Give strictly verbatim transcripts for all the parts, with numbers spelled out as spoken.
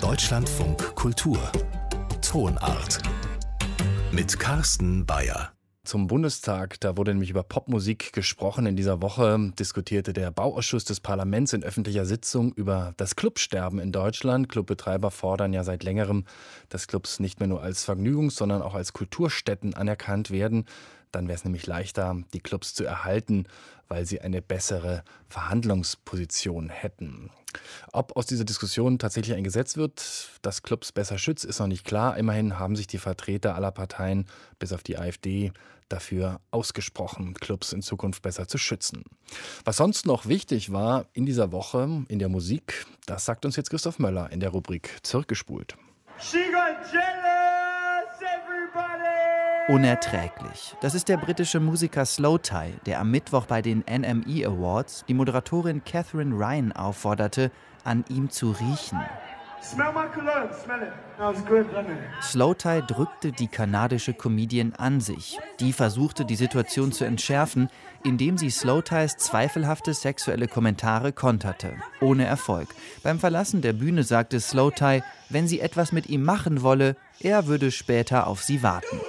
Deutschlandfunk Kultur Tonart mit Carsten Bayer. Zum Bundestag, da wurde nämlich über Popmusik gesprochen. In dieser Woche diskutierte der Bauausschuss des Parlaments in öffentlicher Sitzung über das Clubsterben in Deutschland. Clubbetreiber fordern ja seit längerem, dass Clubs nicht mehr nur als Vergnügungs-, sondern auch als Kulturstätten anerkannt werden. Dann wäre es nämlich leichter, die Clubs zu erhalten, weil sie eine bessere Verhandlungsposition hätten. Ob aus dieser Diskussion tatsächlich ein Gesetz wird, das Clubs besser schützt, ist noch nicht klar. Immerhin haben sich die Vertreter aller Parteien, bis auf die AfD, dafür ausgesprochen, Clubs in Zukunft besser zu schützen. Was sonst noch wichtig war in dieser Woche in der Musik, das sagt uns jetzt Christoph Möller in der Rubrik Zurückgespult. She got jealous, everybody! Unerträglich. Das ist der britische Musiker Slowthai, der am Mittwoch bei den N M E Awards die Moderatorin Catherine Ryan aufforderte, an ihm zu riechen. Smell my cologne, smell it. That was good, wasn't it? Slowthai drückte die kanadische Comedian an sich. Die versuchte, die Situation zu entschärfen, indem sie Slowthais zweifelhafte sexuelle Kommentare konterte. Ohne Erfolg. Beim Verlassen der Bühne sagte Slowthai, wenn sie etwas mit ihm machen wolle, er würde später auf sie warten.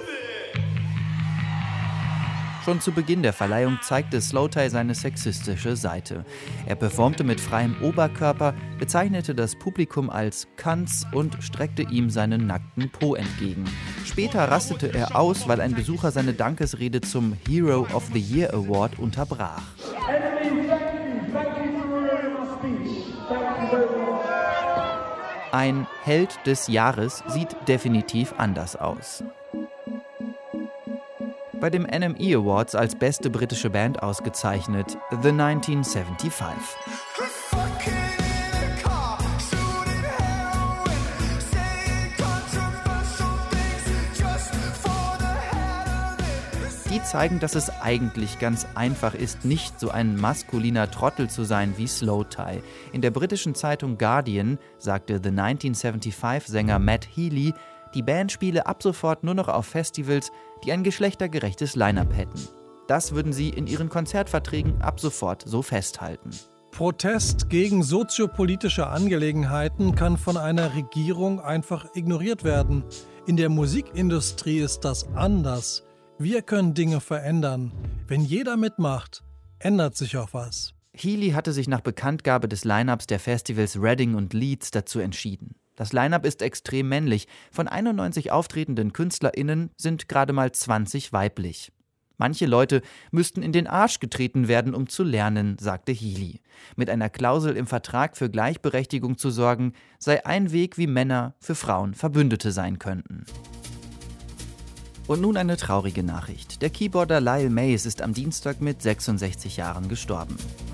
Schon zu Beginn der Verleihung zeigte Slowthai seine sexistische Seite. Er performte mit freiem Oberkörper, bezeichnete das Publikum als Cunts und streckte ihm seinen nackten Po entgegen. Später rastete er aus, weil ein Besucher seine Dankesrede zum Hero of the Year Award unterbrach. Ein Held des Jahres sieht definitiv anders aus. Bei dem N M E Awards als beste britische Band ausgezeichnet, The neunzehnhundertfünfundsiebzig. Die zeigen, dass es eigentlich ganz einfach ist, nicht so ein maskuliner Trottel zu sein wie Slowthai. In der britischen Zeitung Guardian sagte The neunzehnhundertfünfundsiebzig-Sänger Matt Healy, die Band spiele ab sofort nur noch auf Festivals, die ein geschlechtergerechtes Line-up hätten. Das würden sie in ihren Konzertverträgen ab sofort so festhalten. Protest gegen soziopolitische Angelegenheiten kann von einer Regierung einfach ignoriert werden. In der Musikindustrie ist das anders. Wir können Dinge verändern. Wenn jeder mitmacht, ändert sich auch was. Healy hatte sich nach Bekanntgabe des Line-ups der Festivals Reading und Leeds dazu entschieden. Das Line-up ist extrem männlich. Von einundneunzig auftretenden KünstlerInnen sind gerade mal zwanzig weiblich. Manche Leute müssten in den Arsch getreten werden, um zu lernen, sagte Healy. Mit einer Klausel im Vertrag für Gleichberechtigung zu sorgen, sei ein Weg, wie Männer für Frauen Verbündete sein könnten. Und nun eine traurige Nachricht. Der Keyboarder Lyle Mays ist am Dienstag mit sechsundsechzig Jahren gestorben.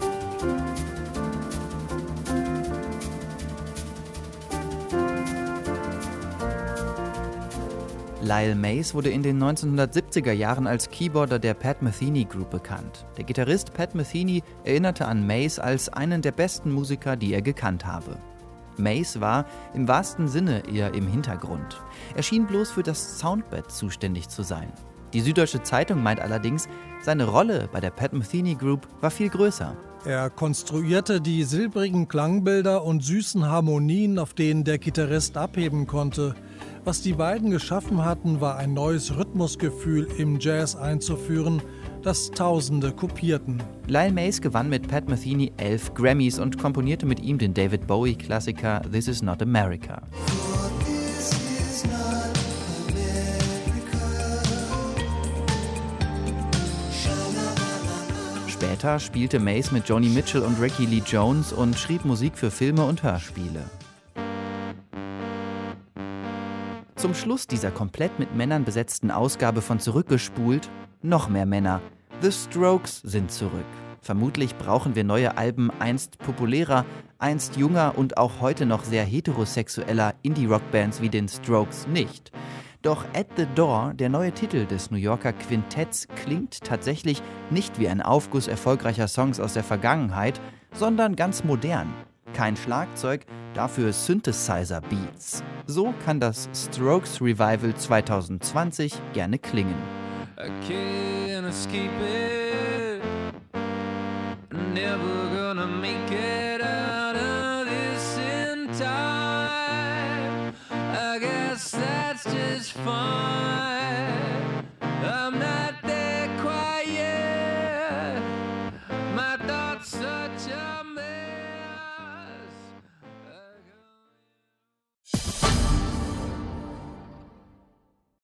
Lyle Mays wurde in den neunzehnhundertsiebziger Jahren als Keyboarder der Pat Metheny Group bekannt. Der Gitarrist Pat Metheny erinnerte an Mays als einen der besten Musiker, die er gekannt habe. Mays war im wahrsten Sinne eher im Hintergrund. Er schien bloß für das Soundbed zuständig zu sein. Die Süddeutsche Zeitung meint allerdings, seine Rolle bei der Pat Metheny Group war viel größer. Er konstruierte die silbrigen Klangbilder und süßen Harmonien, auf denen der Gitarrist abheben konnte. Was die beiden geschaffen hatten, war ein neues Rhythmusgefühl im Jazz einzuführen, das Tausende kopierten. Lyle Mays gewann mit Pat Metheny elf Grammys und komponierte mit ihm den David Bowie-Klassiker This Is Not America. Später spielte Mays mit Joni Mitchell und Ricky Lee Jones und schrieb Musik für Filme und Hörspiele. Zum Schluss dieser komplett mit Männern besetzten Ausgabe von Zurückgespult noch mehr Männer. The Strokes sind zurück. Vermutlich brauchen wir neue Alben einst populärer, einst junger und auch heute noch sehr heterosexueller Indie-Rock-Bands wie den Strokes nicht. Doch At the Door, der neue Titel des New Yorker Quintetts, klingt tatsächlich nicht wie ein Aufguss erfolgreicher Songs aus der Vergangenheit, sondern ganz modern. Kein Schlagzeug, dafür Synthesizer-Beats. So kann das Strokes Revival zwanzig zwanzig gerne klingen. I can't escape it. Never gonna make it out of this in time. just as fun.